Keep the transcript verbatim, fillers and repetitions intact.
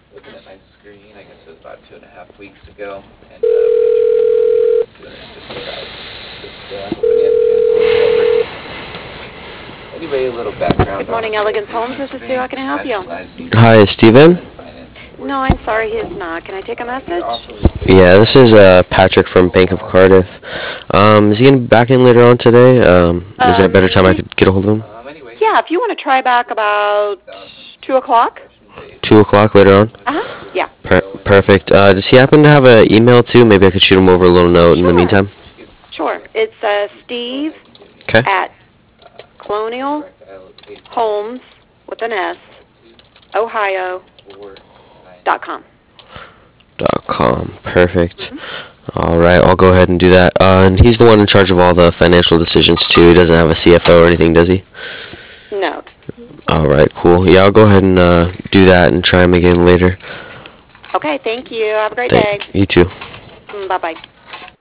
looking at my screen, I guess it was about two and a half weeks ago, and uh, doing it just without, just uh, hoping you had a chance to look over. Anyway, a little background. Good morning, Elegance Homes. This is Sue. How can I help you? Hi, is Steven? No, I'm sorry, he's not. Can I take a message? Yeah, this is uh, Patrick from Bank of Cardiff. Um, is he gonna be back in later on today? Um, is there a better time I could get a hold of him? Yeah, if you want to try back about two o'clock. Two o'clock later on? Uh-huh, yeah. Per perfect. Uh, does he happen to have an email too? Maybe I could shoot him over a little note in the meantime. Sure. It's uh, Steve Okay. at Colonial Homes with an S, Ohio dot com. Dot com. Perfect. All right, I'll go ahead and do that. Uh, and he's the one in charge of all the financial decisions too. He doesn't have a C F O or anything, does he? No. All right, cool. Yeah, I'll go ahead and uh, do that and try him again later. Okay, thank you. Have a great Thank day. you too. Mm, bye-bye.